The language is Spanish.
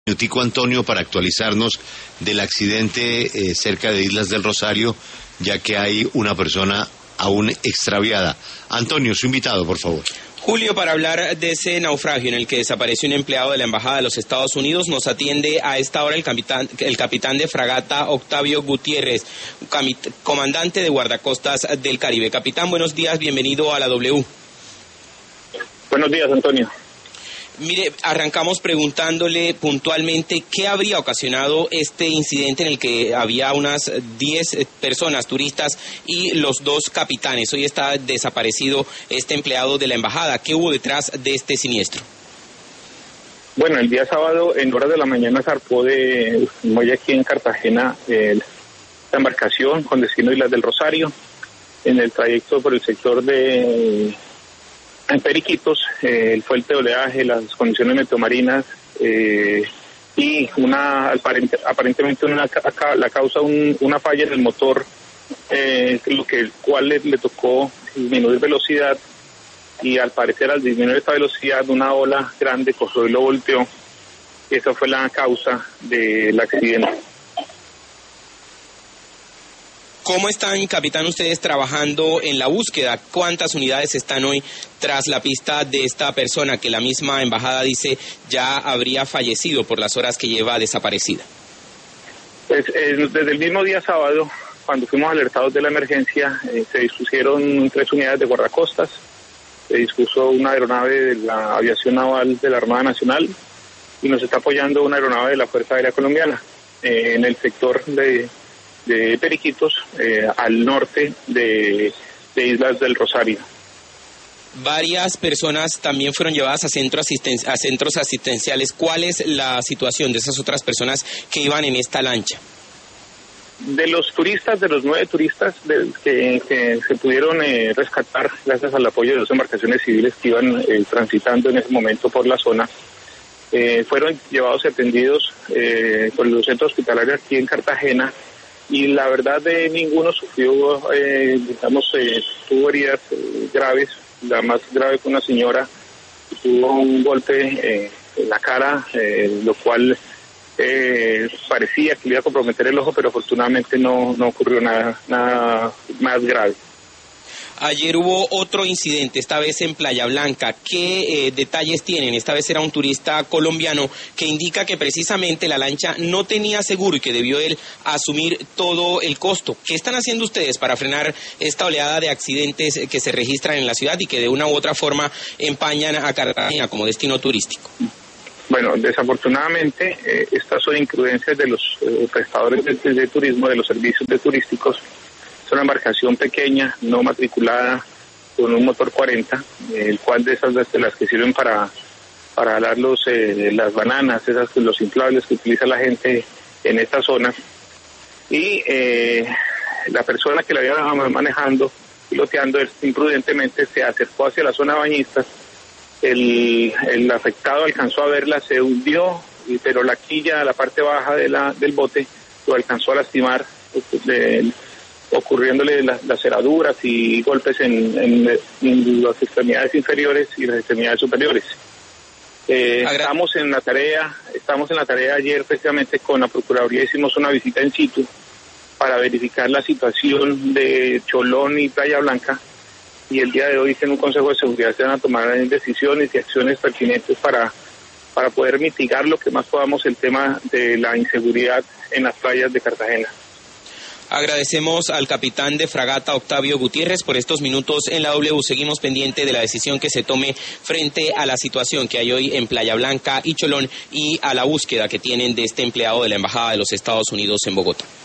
Minutico, Antonio, para actualizarnos del accidente cerca de Islas del Rosario, ya que hay una persona aún extraviada. Antonio, su invitado, por favor. Julio, para hablar de ese naufragio en el que desapareció un empleado de la Embajada de los Estados Unidos, nos atiende a esta hora el capitán de fragata Octavio Gutiérrez, comandante de guardacostas del Caribe. Capitán, buenos días, bienvenido a la W. Buenos días, Antonio. Mire, arrancamos preguntándole puntualmente qué habría ocasionado este incidente en el que había unas 10 personas, turistas, y los dos capitanes. Hoy está desaparecido este empleado de la embajada. ¿Qué hubo detrás de este siniestro? Bueno, el día sábado, en horas de la mañana, zarpó de muelle aquí en Cartagena la embarcación con destino a Islas del Rosario. En el trayecto por el sector de Periquitos, el fuerte oleaje, las condiciones meteomarinas y aparentemente la causa una falla en el motor, el cual le tocó disminuir velocidad, y al parecer al disminuir esta velocidad una ola grande cogió y lo volteó. Esa fue la causa del accidente. ¿Cómo están, capitán, ustedes trabajando en la búsqueda? ¿Cuántas unidades están hoy tras la pista de esta persona que la misma embajada dice ya habría fallecido por las horas que lleva desaparecida? Pues desde el mismo día sábado, cuando fuimos alertados de la emergencia, se dispusieron 3 unidades de guardacostas, se dispuso una aeronave de la aviación naval de la Armada Nacional y nos está apoyando una aeronave de la Fuerza Aérea Colombiana en el sector de Periquitos, al norte de Islas del Rosario. Varias personas también fueron llevadas a centros asistenciales. ¿Cuál es la situación de esas otras personas que iban en esta lancha? De los turistas, de los 9 turistas que se pudieron rescatar gracias al apoyo de 2 embarcaciones civiles que iban transitando en ese momento por la zona, fueron llevados y atendidos por el centro hospitalario aquí en Cartagena. Y la verdad ninguno sufrió, tuvo heridas graves. La más grave fue una señora que tuvo un golpe en la cara, lo cual parecía que le iba a comprometer el ojo, pero afortunadamente no ocurrió nada más grave. Ayer hubo otro incidente, esta vez en Playa Blanca. ¿Qué detalles tienen? Esta vez era un turista colombiano que indica que precisamente la lancha no tenía seguro y que debió él asumir todo el costo. ¿Qué están haciendo ustedes para frenar esta oleada de accidentes que se registran en la ciudad y que de una u otra forma empañan a Cartagena como destino turístico? Bueno, desafortunadamente estas son imprudencias de los prestadores de turismo, de los servicios turísticos. Es una embarcación pequeña, no matriculada, con un motor 40, el cual de esas de las que sirven para alar las bananas, los inflables que utiliza la gente en esta zona. Y la persona que la había manejando, piloteando imprudentemente, se acercó hacia la zona de bañistas. El afectado alcanzó a verla, se hundió, pero la quilla, la parte baja del bote, lo alcanzó a lastimar, ocurriéndole laceraduras y golpes en las extremidades inferiores y las extremidades superiores. Estamos en la tarea ayer precisamente con la Procuraduría, hicimos una visita in situ para verificar la situación de Cholón y Playa Blanca, y el día de hoy en un Consejo de Seguridad se van a tomar decisiones y acciones pertinentes para poder mitigar lo que más podamos el tema de la inseguridad en las playas de Cartagena. Agradecemos al capitán de fragata Octavio Gutiérrez por estos minutos en la W. Seguimos pendiente de la decisión que se tome frente a la situación que hay hoy en Playa Blanca y Cholón y a la búsqueda que tienen de este empleado de la Embajada de los Estados Unidos en Bogotá.